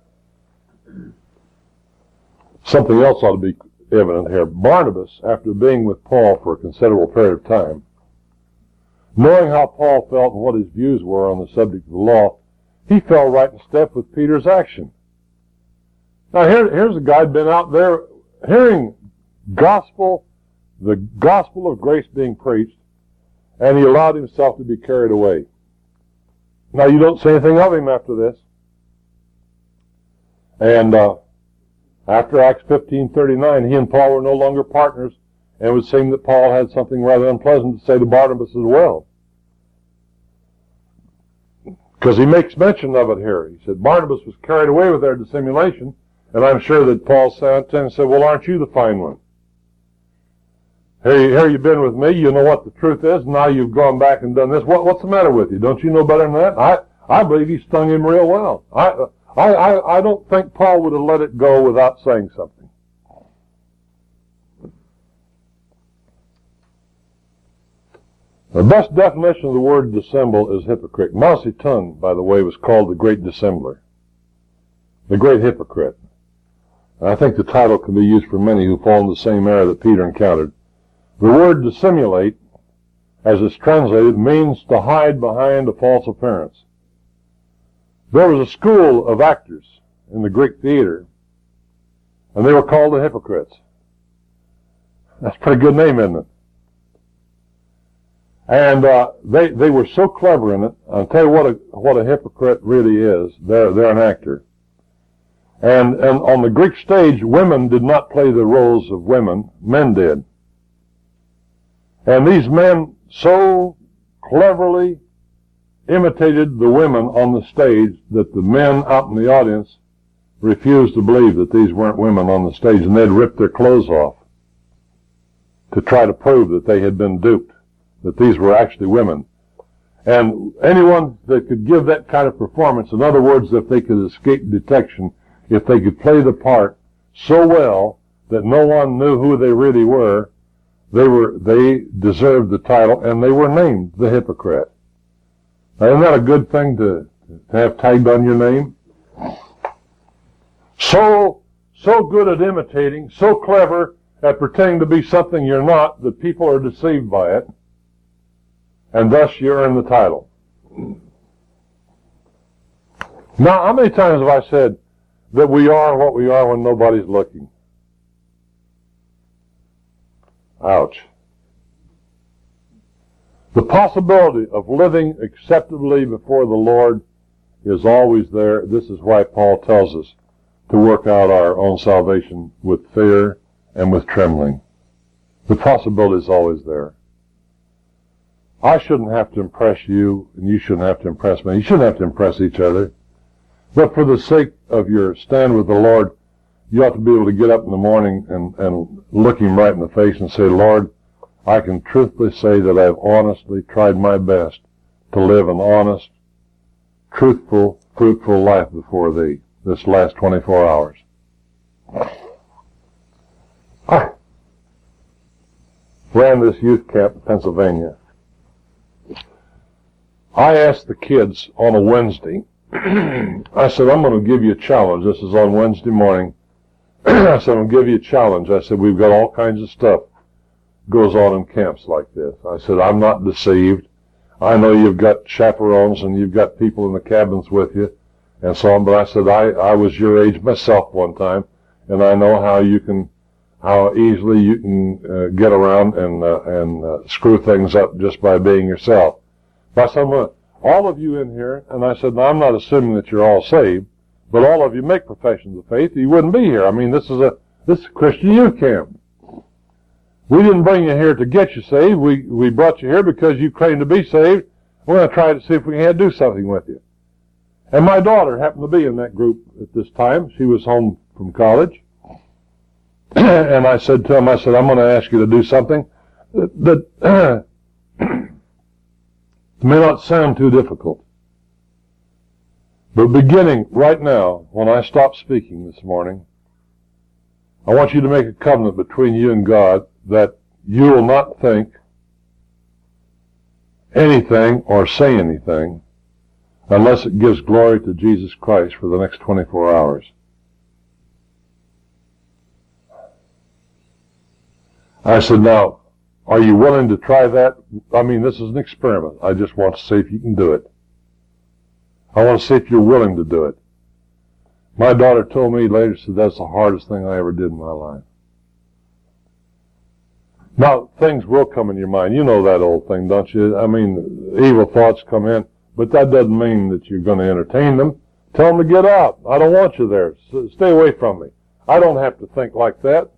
Something else ought to be evident here. Barnabas, after being with Paul for a considerable period of time, knowing how Paul felt and what his views were on the subject of the law, he fell right in step with Peter's action. Now here's a guy who'd been out there hearing the gospel of grace being preached, and he allowed himself to be carried away. Now you don't see anything of him after this. And after Acts 15:39, he and Paul were no longer partners, and it would seem that Paul had something rather unpleasant to say to Barnabas as well. Because he makes mention of it here. He said Barnabas was carried away with their dissimulation, and I'm sure that Paul said, well, aren't you the fine one? Here you've been with me, you know what the truth is, now you've gone back and done this. What's the matter with you? Don't you know better than that? I believe he stung him real well. I don't think Paul would have let it go without saying something. The best definition of the word dissemble is hypocrite. Mao Zedong, by the way, was called the great dissembler, the great hypocrite. And I think the title can be used for many who fall in the same error that Peter encountered. The word dissimulate, as it's translated, means to hide behind a false appearance. There was a school of actors in the Greek theater, and they were called the hypocrites. That's a pretty good name, isn't it? And they were so clever in it. I'll tell you what a hypocrite really is. They're an actor. And on the Greek stage, women did not play the roles of women. Men did. And these men so cleverly imitated the women on the stage that the men out in the audience refused to believe that these weren't women on the stage, and they'd rip their clothes off to try to prove that they had been duped, that these were actually women. And anyone that could give that kind of performance, in other words, if they could escape detection, if they could play the part so well that no one knew who they really were, they deserved the title, and they were named the hypocrite. Now, isn't that a good thing to have tagged on your name? So good at imitating, so clever at pretending to be something you're not, that people are deceived by it, and thus you earn the title. Now, how many times have I said that we are what we are when nobody's looking? Ouch. The possibility of living acceptably before the Lord is always there. This is why Paul tells us to work out our own salvation with fear and with trembling. The possibility is always there. I shouldn't have to impress you, and you shouldn't have to impress me. You shouldn't have to impress each other. But for the sake of your stand with the Lord, you ought to be able to get up in the morning and look him right in the face and say, Lord, I can truthfully say that I've honestly tried my best to live an honest, truthful, fruitful life before thee this last 24 hours. I ran this youth camp in Pennsylvania. I asked the kids on a Wednesday, I said, I'm going to give you a challenge. This is on Wednesday morning. I said, I'm going to give you a challenge. I said, we've got all kinds of stuff goes on in camps like this. I said, I'm not deceived. I know you've got chaperones and you've got people in the cabins with you and so on, but I said, I was your age myself one time, and I know how easily you can get around and screw things up just by being yourself. But I said, all of you in here, and I said, now, I'm not assuming that you're all saved, but all of you make professions of faith, you wouldn't be here. I mean, this is a Christian youth camp. We didn't bring you here to get you saved. We brought you here because you claim to be saved. We're going to try to see if we can't do something with you. And my daughter happened to be in that group at this time. She was home from college. And I said to him, I'm going to ask you to do something that may not sound too difficult. But beginning right now, when I stop speaking this morning, I want you to make a covenant between you and God that you will not think anything or say anything unless it gives glory to Jesus Christ for the next 24 hours. I said, now, are you willing to try that? I mean, this is an experiment. I just want to see if you can do it. I want to see if you're willing to do it. My daughter told me later, said, that's the hardest thing I ever did in my life. Now, things will come in your mind. You know that old thing, don't you? I mean, evil thoughts come in, but that doesn't mean that you're going to entertain them. Tell them to get out. I don't want you there. Stay away from me. I don't have to think like that.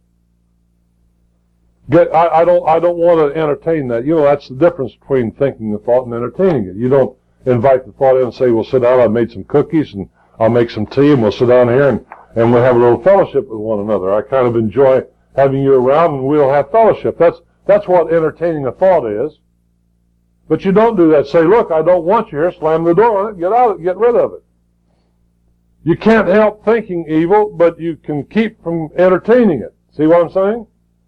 I don't want to entertain that. You know, that's the difference between thinking the thought and entertaining it. You don't invite the thought in and say, well, sit down, I've made some cookies, and I'll make some tea, and we'll sit down here, and we'll have a little fellowship with one another. I kind of enjoy having you around, and we'll have fellowship. That's what entertaining a thought is. But you don't do that. Say, look, I don't want you here. Slam the door on it. Get out of it. Get rid of it. You can't help thinking evil, but you can keep from entertaining it. See what I'm saying?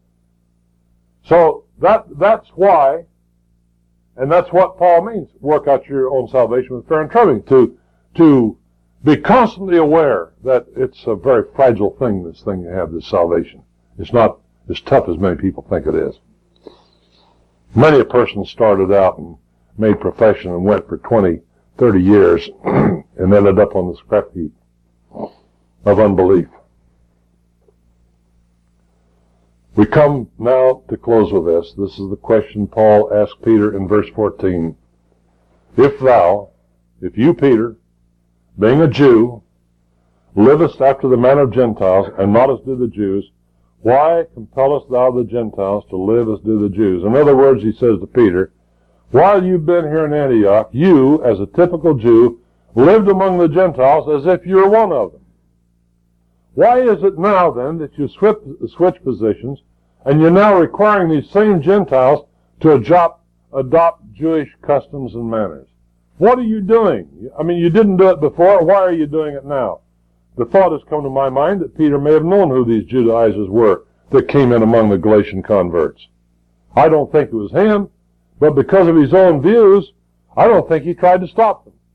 So that's why, and that's what Paul means, work out your own salvation with fear and trembling, to be constantly aware that it's a very fragile thing, this thing you have, this salvation. It's not as tough as many people think it is. Many a person started out and made profession and went for 20, 30 years and ended up on the scrap heap of unbelief. We come now to close with this. This is the question Paul asked Peter in verse 14. If you, Peter, being a Jew, livest after the manner of Gentiles, and not as do the Jews, why compellest thou the Gentiles to live as do the Jews? In other words, he says to Peter, while you've been here in Antioch, you, as a typical Jew, lived among the Gentiles as if you were one of them. Why is it now, then, that you switch positions, and you're now requiring these same Gentiles to adopt Jewish customs and manners? What are you doing? I mean, you didn't do it before. Why are you doing it now? The thought has come to my mind that Peter may have known who these Judaizers were that came in among the Galatian converts. I don't think it was him, but because of his own views, I don't think he tried to stop them.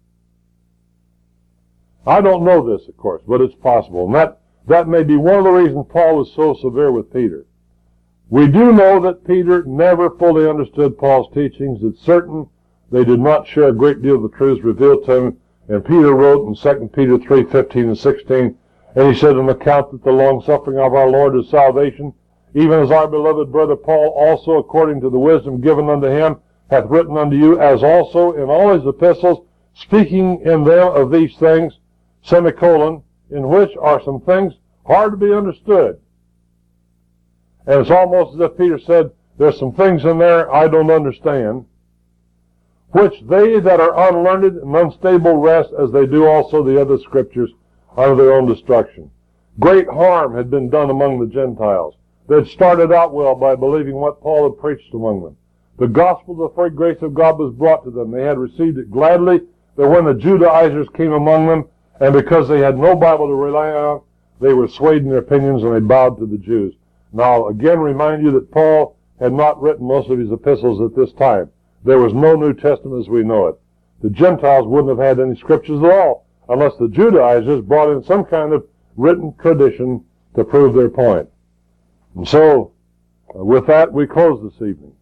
I don't know this, of course, but it's possible. And that may be one of the reasons Paul was so severe with Peter. We do know that Peter never fully understood Paul's teachings. It's certain they did not share a great deal of the truths revealed to him. And Peter wrote in 2 Peter 3:15 and 16, and he said, an account that the long-suffering of our Lord is salvation, even as our beloved brother Paul also, according to the wisdom given unto him, hath written unto you, as also in all his epistles, speaking in them of these things, semicolon, in which are some things hard to be understood. And it's almost as if Peter said, there's some things in there I don't understand, which they that are unlearned and unstable wrest, as they do also the other scriptures, unto their own destruction. Great harm had been done among the Gentiles. They had started out well by believing what Paul had preached among them. The gospel of the free grace of God was brought to them. They had received it gladly, but when the Judaizers came among them, and because they had no Bible to rely on, they were swayed in their opinions and they bowed to the Jews. Now, again, remind you that Paul had not written most of his epistles at this time. There was no New Testament as we know it. The Gentiles wouldn't have had any scriptures at all unless the Judaizers brought in some kind of written tradition to prove their point. And so, with that, we close this evening.